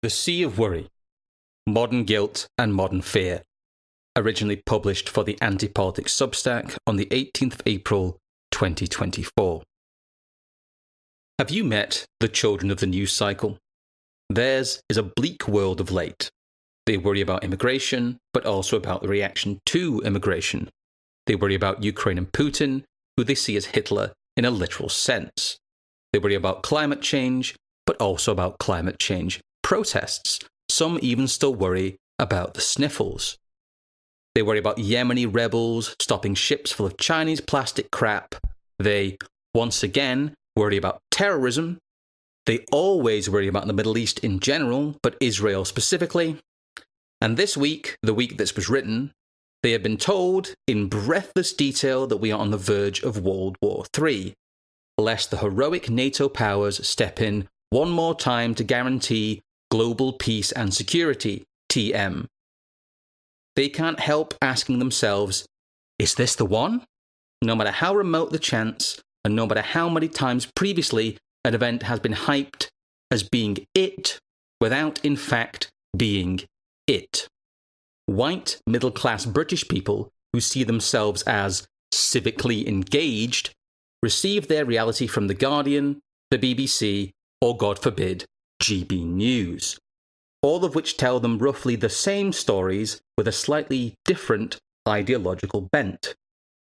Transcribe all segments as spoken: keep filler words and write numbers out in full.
The Sea of Worry, Modern Guilt and Modern Fear, originally published for the Anti-Politics Substack on the eighteenth of April, twenty twenty-four. Have you met the children of the news cycle? Theirs is a bleak world of late. They worry about immigration, but also about the reaction to immigration. They worry about Ukraine and Putin, who they see as Hitler in a literal sense. They worry about climate change, but also about climate change protests. Some even still worry about the sniffles. They worry about Yemeni rebels stopping ships full of Chinese plastic crap. They, once again, worry about terrorism. They always worry about the Middle East in general, but Israel specifically. And this week, the week this was written, they have been told in breathless detail that we are on the verge of World War Three, lest the heroic NATO powers step in one more time to guarantee global peace and security, T M. They can't help asking themselves, is this the one? No matter how remote the chance, and no matter how many times previously an event has been hyped as being it, without in fact being it. White, middle-class British people who see themselves as civically engaged receive their reality from The Guardian, the B B C, or God forbid, G B News, all of which tell them roughly the same stories with a slightly different ideological bent.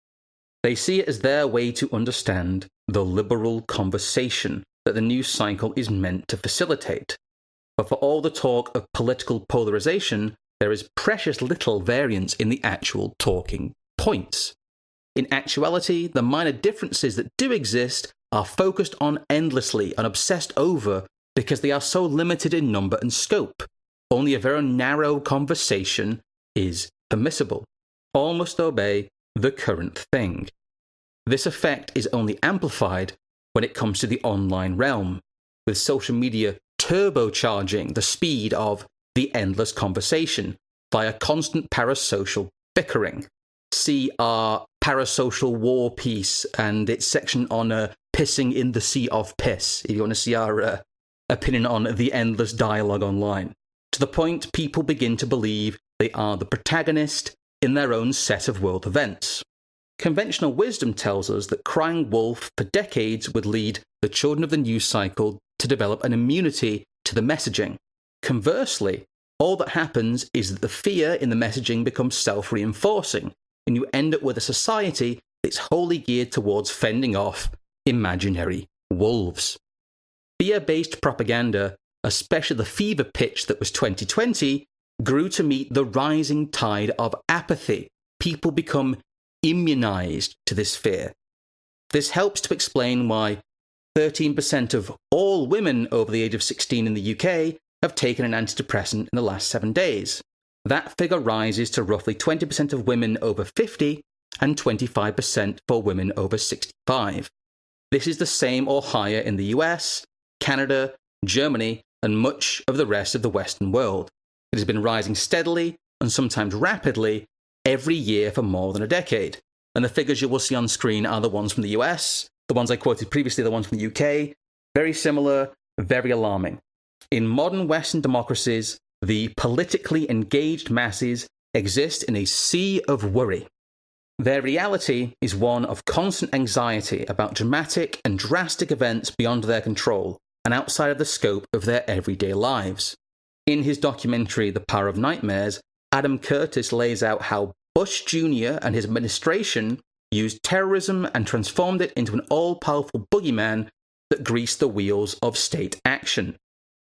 They see it as their way to understand the liberal conversation that the news cycle is meant to facilitate. But for all the talk of political polarization, there is precious little variance in the actual talking points. In actuality, the minor differences that do exist are focused on endlessly and obsessed over because they are so limited in number and scope. Only a very narrow conversation is permissible. All must obey the current thing. This effect is only amplified when it comes to the online realm, with social media turbocharging the speed of the endless conversation via constant parasocial bickering. See our parasocial war piece and its section on uh, pissing in the sea of piss, if you want to see our uh, opinion on the endless dialogue online, to the point people begin to believe they are the protagonist in their own set of world events. Conventional wisdom tells us that crying wolf for decades would lead the children of the news cycle to develop an immunity to the messaging. Conversely, all that happens is that the fear in the messaging becomes self-reinforcing, and you end up with a society that's wholly geared towards fending off imaginary wolves. Fear-based propaganda, especially the fever pitch that was twenty twenty, grew to meet the rising tide of apathy. People become immunized to this fear. This helps to explain why thirteen percent of all women over the age of sixteen in the U K have taken an antidepressant in the last seven days. That figure rises to roughly twenty percent of women over fifty and twenty-five percent for women over sixty-five. This is the same or higher in the U S, Canada, Germany, and much of the rest of the Western world. It has been rising steadily, and sometimes rapidly, every year for more than a decade. And the figures you will see on screen are the ones from the U S, the ones I quoted previously, the ones from the U K. Very similar, very alarming. In modern Western democracies, the politically engaged masses exist in a sea of worry. Their reality is one of constant anxiety about dramatic and drastic events beyond their control and outside of the scope of their everyday lives. In his documentary The Power of Nightmares, Adam Curtis lays out how Bush Junior and his administration used terrorism and transformed it into an all-powerful boogeyman that greased the wheels of state action.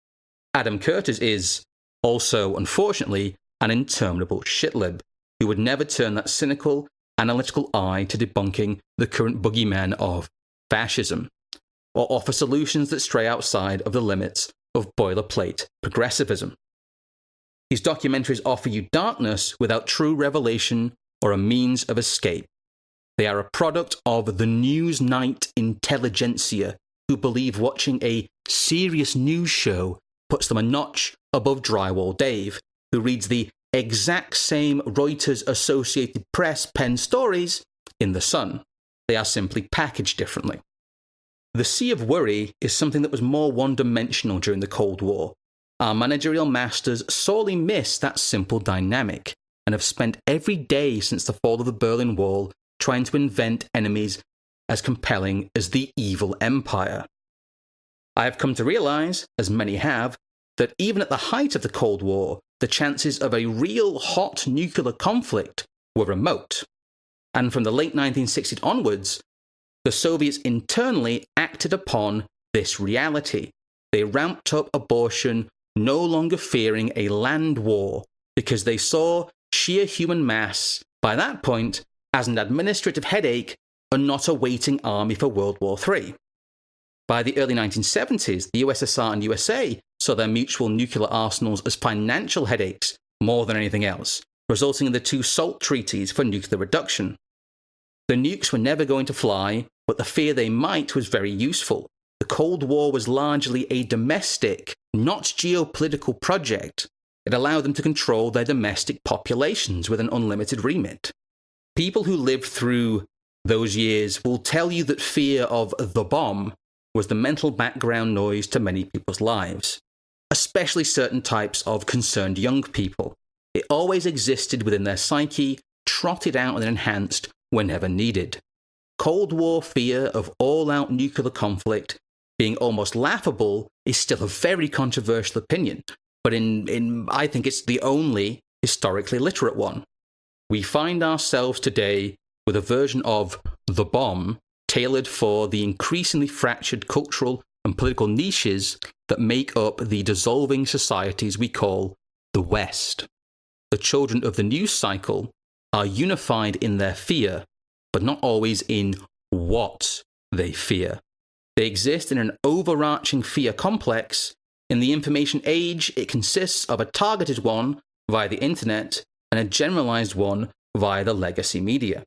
Adam Curtis is, also, unfortunately, an interminable shitlib who would never turn that cynical, analytical eye to debunking the current boogeyman of fascism, or offer solutions that stray outside of the limits of boilerplate progressivism. His documentaries offer you darkness without true revelation or a means of escape. They are a product of the Newsnight intelligentsia who believe watching a serious news show puts them a notch above Drywall Dave, who reads the exact same Reuters Associated Press penned stories in The Sun. They are simply packaged differently. The sea of worry is something that was more one-dimensional during the Cold War, our managerial masters sorely miss that simple dynamic and have spent every day since the fall of the Berlin Wall trying to invent enemies as compelling as the evil empire. I have come to realize, as many have, that even at the height of the Cold War, the chances of a real hot nuclear conflict were remote. And from the late nineteen sixties onwards, the Soviets internally acted upon this reality. They ramped up abortion, no longer fearing a land war, because they saw sheer human mass, by that point, as an administrative headache and not a waiting army for World War Three. By the early nineteen seventies, the U S S R and U S A saw their mutual nuclear arsenals as financial headaches more than anything else, resulting in the two SALT treaties for nuclear reduction. The nukes were never going to fly, but the fear they might was very useful. The Cold War was largely a domestic, not geopolitical project. It allowed them to control their domestic populations with an unlimited remit. People who lived through those years will tell you that fear of the bomb was the mental background noise to many people's lives, especially certain types of concerned young people. It always existed within their psyche, trotted out and enhanced whenever needed. Cold War fear of all-out nuclear conflict being almost laughable is still a very controversial opinion, but in, in I think it's the only historically literate one. We find ourselves today with a version of the bomb tailored for the increasingly fractured cultural and political niches that make up the dissolving societies we call the West. The children of the news cycle are unified in their fear, but not always in what they fear. They exist in an overarching fear complex. In the information age, it consists of a targeted one via the internet and a generalized one via the legacy media.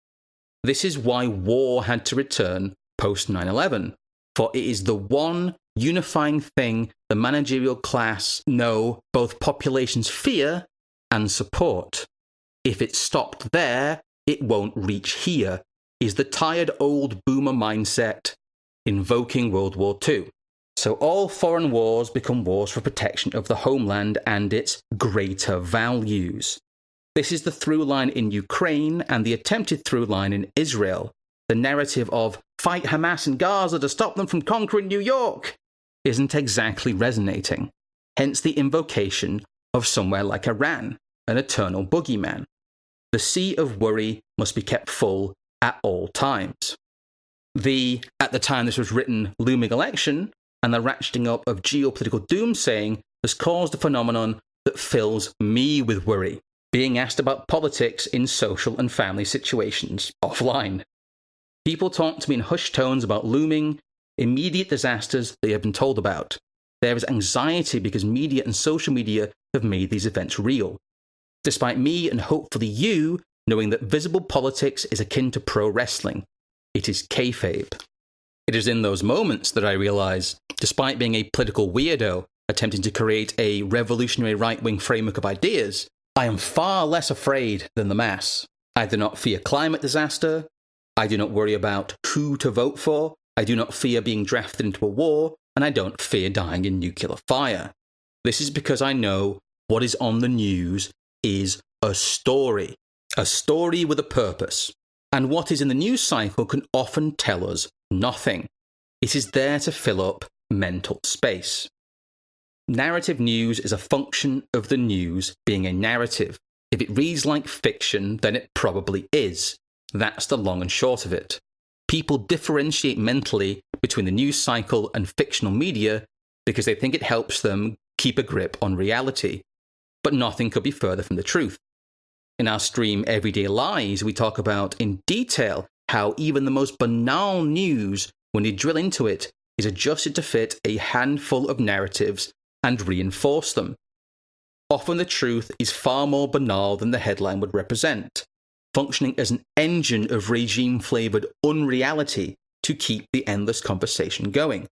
This is why war had to return post nine eleven, for it is the one unifying thing the managerial class know both populations fear and support. If it stopped there, it won't reach here, is the tired old boomer mindset invoking World War Two. So all foreign wars become wars for protection of the homeland and its greater values. This is the through line in Ukraine and the attempted through line in Israel. The narrative of fight Hamas in Gaza to stop them from conquering New York isn't exactly resonating. Hence the invocation of somewhere like Iran, an eternal boogeyman. The sea of worry must be kept full at all times. The, at the time this was written, looming election and the ratcheting up of geopolitical doomsaying has caused a phenomenon that fills me with worry. Being asked about politics in social and family situations offline. People talk to me in hushed tones about looming, immediate disasters they have been told about. There is anxiety because media and social media have made these events real. Despite me and hopefully you knowing that visible politics is akin to pro wrestling, it is kayfabe. It is in those moments that I realize, despite being a political weirdo attempting to create a revolutionary right-wing framework of ideas, I am far less afraid than the mass. I do not fear climate disaster. I do not worry about who to vote for. I do not fear being drafted into a war. And I don't fear dying in nuclear fire. This is because I know what is on the news is a story. A story with a purpose. And what is in the news cycle can often tell us nothing. It is there to fill up mental space. Narrative news is a function of the news being a narrative. If it reads like fiction, then it probably is. That's the long and short of it. People differentiate mentally between the news cycle and fictional media because they think it helps them keep a grip on reality. But nothing could be further from the truth. In our stream Everyday Lies, we talk about in detail how even the most banal news, when you drill into it, is adjusted to fit a handful of narratives and reinforce them. Often the truth is far more banal than the headline would represent, functioning as an engine of regime-flavoured unreality to keep the endless conversation going.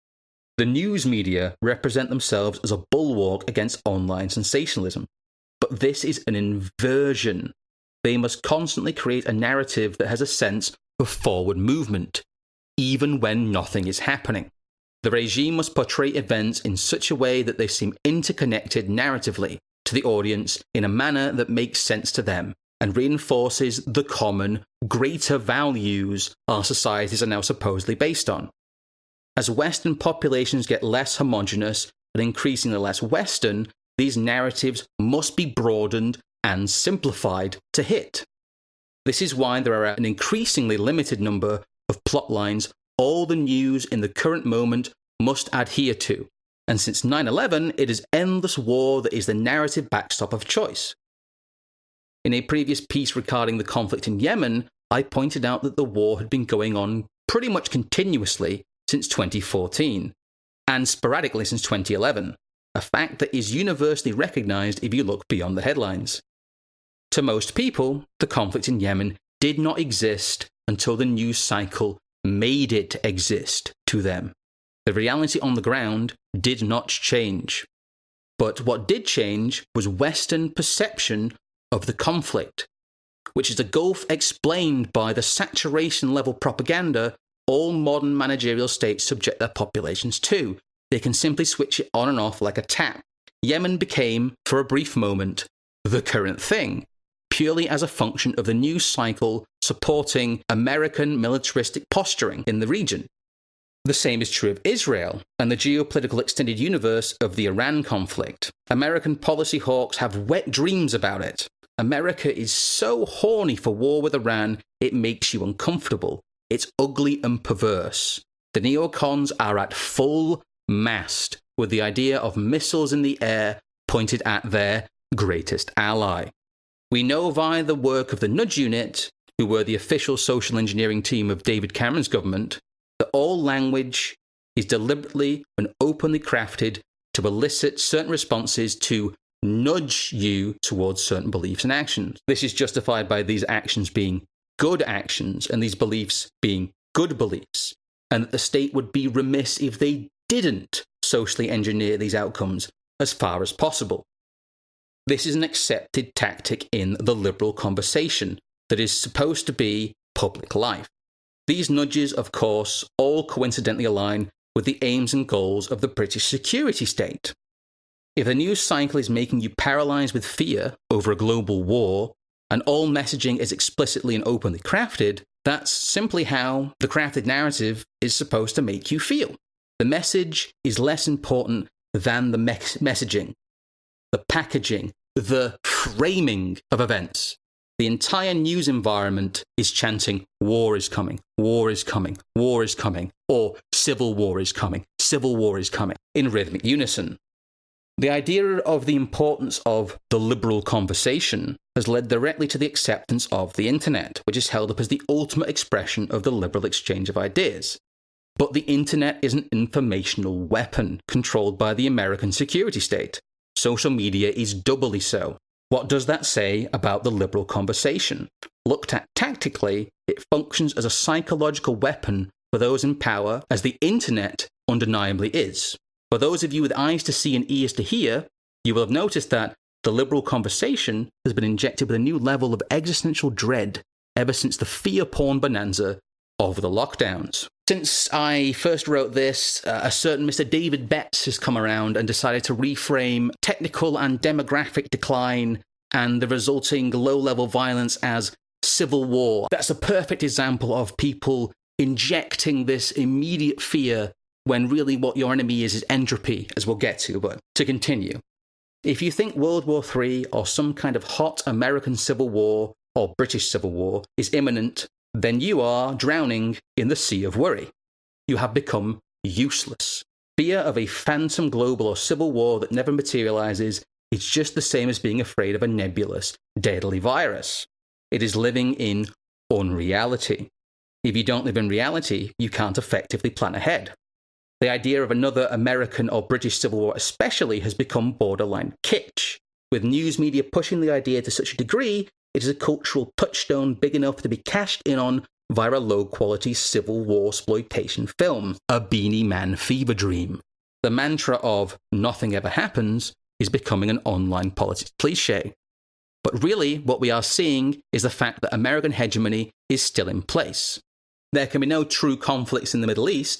The news media represent themselves as a bulwark against online sensationalism, but this is an inversion. They must constantly create a narrative that has a sense of forward movement, even when nothing is happening. The regime must portray events in such a way that they seem interconnected narratively to the audience in a manner that makes sense to them and reinforces the common, greater values our societies are now supposedly based on. As Western populations get less homogenous and increasingly less Western, these narratives must be broadened and simplified to hit. This is why there are an increasingly limited number of plot lines all the news in the current moment must adhere to, and since nine eleven, it is endless war that is the narrative backstop of choice. In a previous piece regarding the conflict in Yemen, I pointed out that the war had been going on pretty much continuously since twenty fourteen, and sporadically since twenty eleven, a fact that is universally recognised if you look beyond the headlines. To most people, the conflict in Yemen did not exist until the news cycle made it exist to them. The reality on the ground did not change. But what did change was Western perception of the conflict, which is a gulf explained by the saturation level propaganda all modern managerial states subject their populations to. They can simply switch it on and off like a tap. Yemen became, for a brief moment, the current thing, purely as a function of the news cycle supporting American militaristic posturing in the region. The same is true of Israel and the geopolitical extended universe of the Iran conflict. American policy hawks have wet dreams about it. America is so horny for war with Iran, it makes you uncomfortable. It's ugly and perverse. The neocons are at full mast with the idea of missiles in the air pointed at their greatest ally. We know via the work of the Nudge Unit, who were the official social engineering team of David Cameron's government, that all language is deliberately and openly crafted to elicit certain responses to nudge you towards certain beliefs and actions. This is justified by these actions being good actions and these beliefs being good beliefs, and that the state would be remiss if they didn't socially engineer these outcomes as far as possible. This is an accepted tactic in the liberal conversation that is supposed to be public life. These nudges, of course, all coincidentally align with the aims and goals of the British security state. If the news cycle is making you paralysed with fear over a global war, and all messaging is explicitly and openly crafted, that's simply how the crafted narrative is supposed to make you feel. The message is less important than the me- messaging, the packaging, the framing of events. The entire news environment is chanting, war is coming, war is coming, war is coming, or civil war is coming, civil war is coming, in rhythmic unison. The idea of the importance of the liberal conversation has led directly to the acceptance of the internet, which is held up as the ultimate expression of the liberal exchange of ideas. But the internet is an informational weapon controlled by the American security state. Social media is doubly so. What does that say about the liberal conversation? Looked at tactically, it functions as a psychological weapon for those in power, as the internet undeniably is. For those of you with eyes to see and ears to hear, you will have noticed that the liberal conversation has been injected with a new level of existential dread ever since the fear porn bonanza of the lockdowns. Since I first wrote this, uh, a certain Mister David Betts has come around and decided to reframe technical and demographic decline and the resulting low-level violence as civil war. That's a perfect example of people injecting this immediate fear when really what your enemy is is entropy, as we'll get to. But to continue, if you think World War Three or some kind of hot American Civil War or British Civil War is imminent, then you are drowning in the sea of worry. You have become useless. Fear of a phantom global or civil war that never materializes is just the same as being afraid of a nebulous, deadly virus. It is living in unreality. If you don't live in reality, you can't effectively plan ahead. The idea of another American or British Civil War especially has become borderline kitsch, with news media pushing the idea to such a degree it is a cultural touchstone big enough to be cashed in on via a low-quality Civil War exploitation film, a Beanie Man fever dream. The mantra of nothing ever happens is becoming an online politics cliché. But really, what we are seeing is the fact that American hegemony is still in place. There can be no true conflicts in the Middle East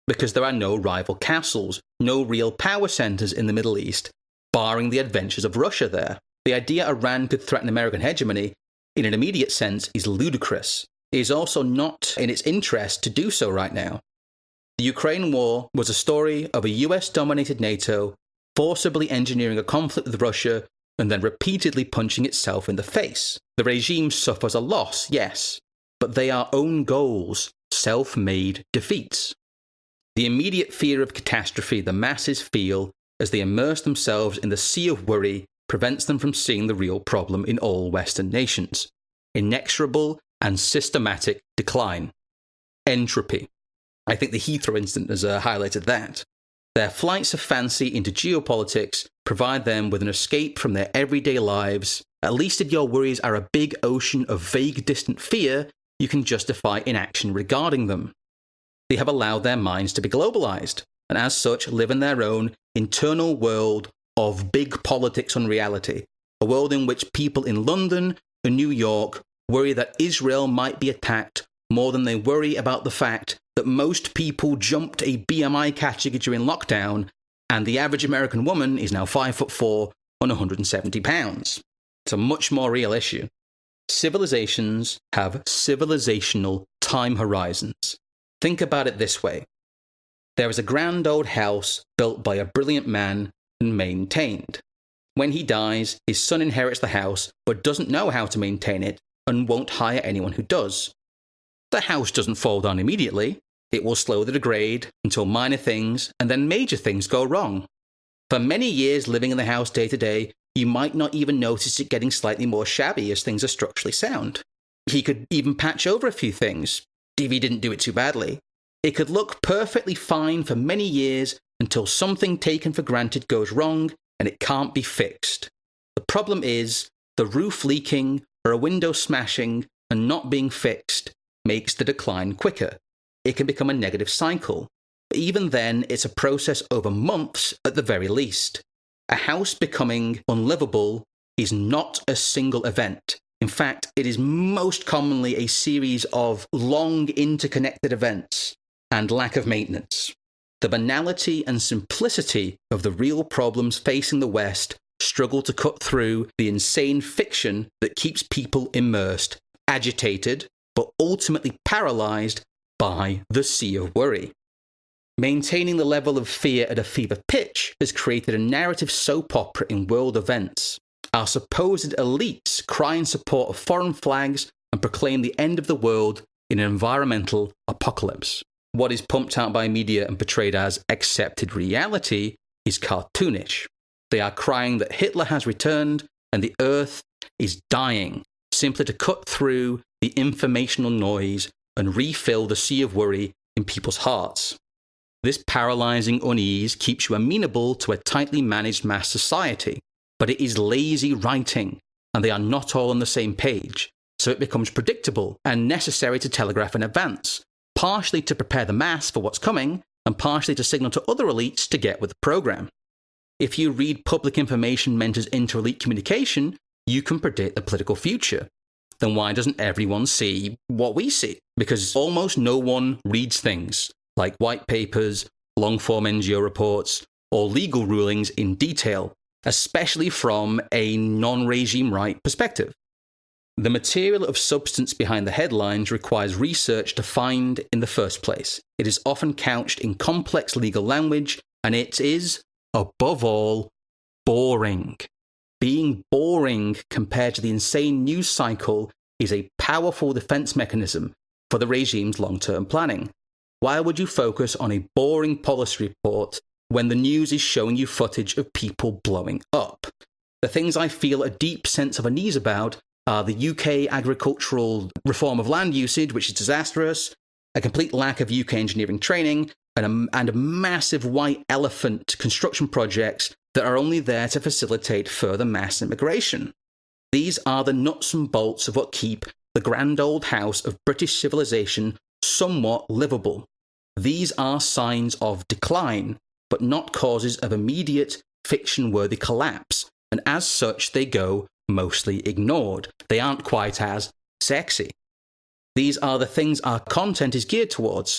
because there are no rival castles, no real power centers in the Middle East, barring the adventures of Russia there. The idea Iran could threaten American hegemony, in an immediate sense, is ludicrous. It is also not in its interest to do so right now. The Ukraine war was a story of a U S-dominated NATO forcibly engineering a conflict with Russia and then repeatedly punching itself in the face. The regime suffers a loss, yes, but they are own goals, self-made defeats. The immediate fear of catastrophe the masses feel as they immerse themselves in the sea of worry prevents them from seeing the real problem in all Western nations: inexorable and systematic decline. Entropy. I think the Heathrow incident has uh, highlighted that. Their flights of fancy into geopolitics provide them with an escape from their everyday lives. At least if your worries are a big ocean of vague, distant fear, you can justify inaction regarding them. They have allowed their minds to be globalized, and as such live in their own internal world of big politics and reality, a world in which people in London and New York worry that Israel might be attacked more than they worry about the fact that most people jumped a B M I category during lockdown, and the average American woman is now five foot four and one hundred seventy pounds. It's a much more real issue. Civilizations have civilizational time horizons. Think about it this way. There is a grand old house built by a brilliant man and maintained. When he dies, his son inherits the house but doesn't know how to maintain it and won't hire anyone who does. The house doesn't fall down immediately. It will slowly degrade until minor things and then major things go wrong. For many years living in the house day to day, you might not even notice it getting slightly more shabby as things are structurally sound. He could even patch over a few things, if he didn't do it too badly. It could look perfectly fine for many years until something taken for granted goes wrong and it can't be fixed. The problem is, the roof leaking or a window smashing and not being fixed makes the decline quicker. It can become a negative cycle. But even then, it's a process over months at the very least. A house becoming unlivable is not a single event. In fact, it is most commonly a series of long interconnected events and lack of maintenance. The banality and simplicity of the real problems facing the West struggle to cut through the insane fiction that keeps people immersed, agitated, but ultimately paralyzed by the sea of worry. Maintaining the level of fear at a fever pitch has created a narrative soap opera in world events. Our supposed elites cry in support of foreign flags and proclaim the end of the world in an environmental apocalypse. What is pumped out by media and portrayed as accepted reality is cartoonish. They are crying that Hitler has returned and the earth is dying, simply to cut through the informational noise and refill the sea of worry in people's hearts. This paralyzing unease keeps you amenable to a tightly managed mass society, but it is lazy writing, and they are not all on the same page, so it becomes predictable and necessary to telegraph in advance, partially to prepare the mass for what's coming, and partially to signal to other elites to get with the program. If you read public information meant as inter-elite communication, you can predict the political future. Then why doesn't everyone see what we see? Because almost no one reads things like white papers, long-form N G O reports, or legal rulings in detail, especially from a non-regime right perspective. The material of substance behind the headlines requires research to find in the first place. It is often couched in complex legal language, and it is, above all, boring. Being boring compared to the insane news cycle is a powerful defense mechanism for the regime's long-term planning. Why would you focus on a boring policy report when the news is showing you footage of people blowing up? The things I feel a deep sense of unease about are the U K agricultural reform of land usage, which is disastrous, a complete lack of U K engineering training, and a, and a massive white elephant construction projects that are only there to facilitate further mass immigration. These are the nuts and bolts of what keep the grand old house of British civilization somewhat livable. These are signs of decline, but not causes of immediate fiction-worthy collapse, and as such they go mostly ignored. They aren't quite as sexy. These are the things our content is geared towards,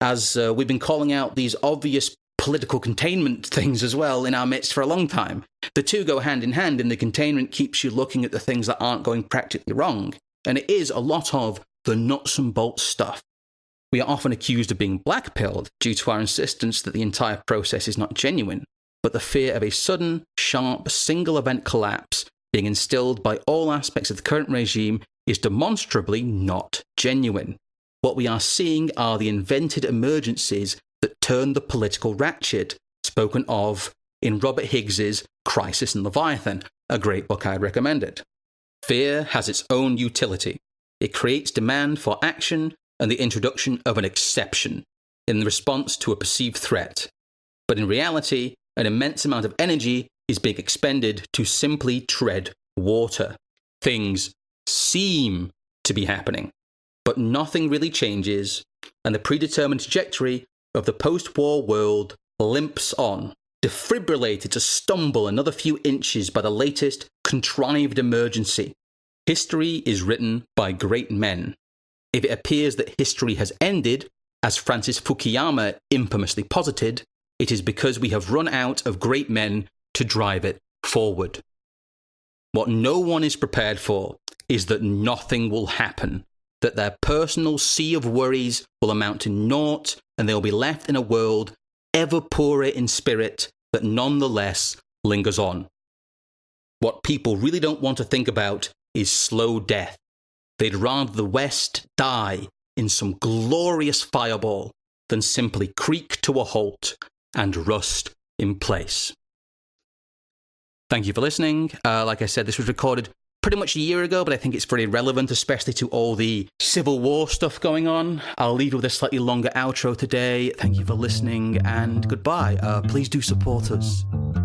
as uh, we've been calling out these obvious political containment things as well in our midst for a long time. The two go hand in hand, and the containment keeps you looking at the things that aren't going practically wrong. And it is a lot of the nuts and bolts stuff. We are often accused of being blackpilled due to our insistence that the entire process is not genuine, but the fear of a sudden, sharp, single-event collapse being instilled by all aspects of the current regime is demonstrably not genuine. What we are seeing are the invented emergencies that turn the political ratchet, spoken of in Robert Higgs's Crisis in Leviathan, a great book I'd recommended. Fear has its own utility. It creates demand for action and the introduction of an exception in response to a perceived threat. But in reality, an immense amount of energy is being expended to simply tread water. Things seem to be happening, but nothing really changes, and the predetermined trajectory of the post-war world limps on, defibrillated to stumble another few inches by the latest contrived emergency. History is written by great men. If it appears that history has ended, as Francis Fukuyama infamously posited, it is because we have run out of great men to drive it forward. What no one is prepared for is that nothing will happen, that their personal sea of worries will amount to naught, and they will be left in a world ever poorer in spirit that nonetheless lingers on. What people really don't want to think about is slow death. They'd rather the West die in some glorious fireball than simply creak to a halt and rust in place. Thank you for listening. Uh, like I said, this was recorded pretty much a year ago, but I think it's very relevant, especially to all the Civil War stuff going on. I'll leave you with a slightly longer outro today. Thank you for listening, and goodbye. Uh, please do support us.